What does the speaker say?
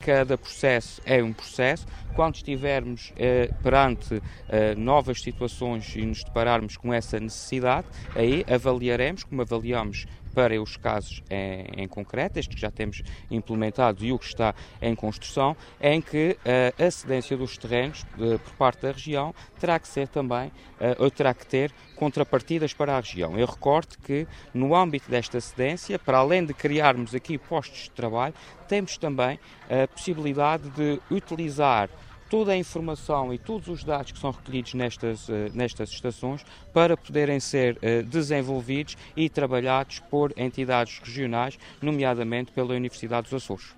cada processo é um processo. Quando estivermos perante novas situações e nos depararmos com essa necessidade, aí avaliaremos, como avaliamos para os casos em concreto, este que já temos implementado e o que está em construção, em que a cedência dos terrenos por parte da região terá que ser também, ou terá que ter contrapartidas para a região. Eu recordo que no âmbito desta cedência, para além de criarmos aqui postos de trabalho, temos também a possibilidade de utilizar toda a informação e todos os dados que são recolhidos nestas estações para poderem ser desenvolvidos e trabalhados por entidades regionais, nomeadamente pela Universidade dos Açores.